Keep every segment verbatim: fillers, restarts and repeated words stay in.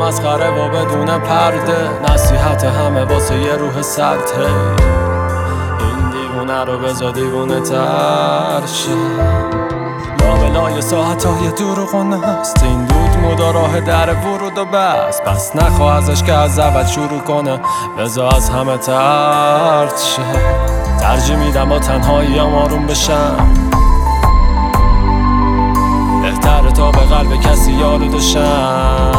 مسخره و بدون پرده، نصیحت همه واسه یه روح سرد. این دیوونه رو بذار دیوونه تر شه. لابلای ساعتهای دروغونه است، این دود مودا راه در ورود و بس. پس نخواه ازش که از اول شروع کنه، بذار از همه ترد شه. ترجیح میدم با تنهایی هم آروم بشم، بهتره تا به قلب کسی آلوده شم.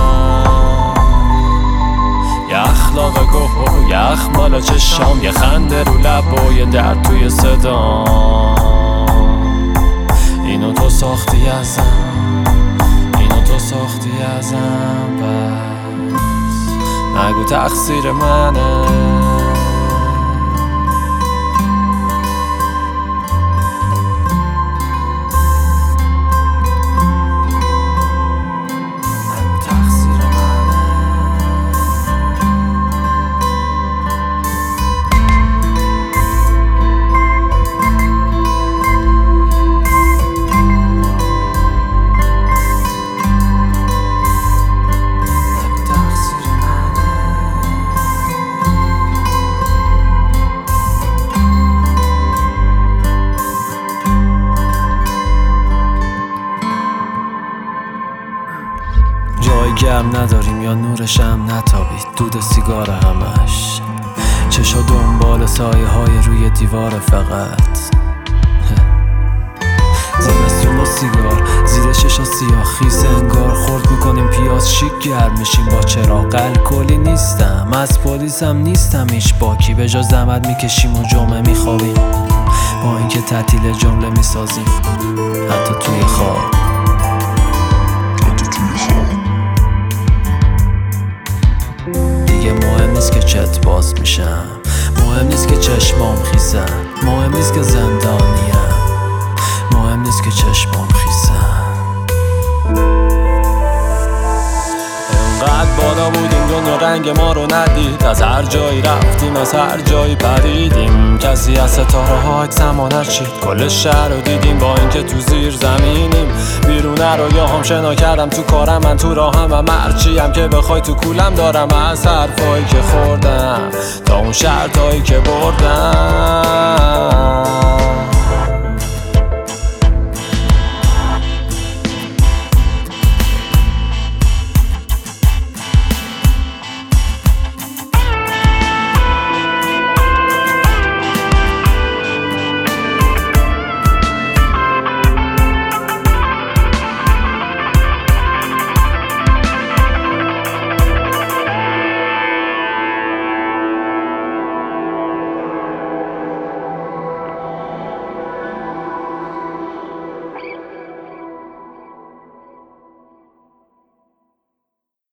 یه اخلاق گوه و یه اخمال چشام، یه خنده رو لب و یه درد توی صدام. اینو تو ساختی ازم، اینو تو ساختی ازم، بس نگو تقصیر منه. جای گرم نداریم یا نورشم نتابید، دود سیگار همش، چشا دنبال سایه های روی دیوار فقط. زمستون با سیگار زیر چشا سیاه خیس انگار، خورد میکنیم پیاز شیک گرم میشیم با چراغ. الکلی نیستم از پلیسم نیستم هیچ باکی، به جا زحمت میکشیم و جمعه میخوابیم، با اینکه تعطیل جمله میسازیم حتی توی خواب. دیگه مهم نیست که چت باز میشم، مهم نیست که چشمام خیسن، مهم نیست که زندانیم، مهم نیست که چشمام خیسن. انقدر بالا بودیم دنیا رنگ ما رو ندید، از هر جایی رفتیم از هر جایی پریدیم. کسی از ستاره ها زمانت شید، کل شهر رو دیدیم با اینکه تو زیر زمینیم. بیرونه رو یا هم شنا کردم تو کارم، من تو راهم هم هرچیم که بخوای تو کولم دارم، از حرفایی که خوردم تا اون شرطایی که بردم.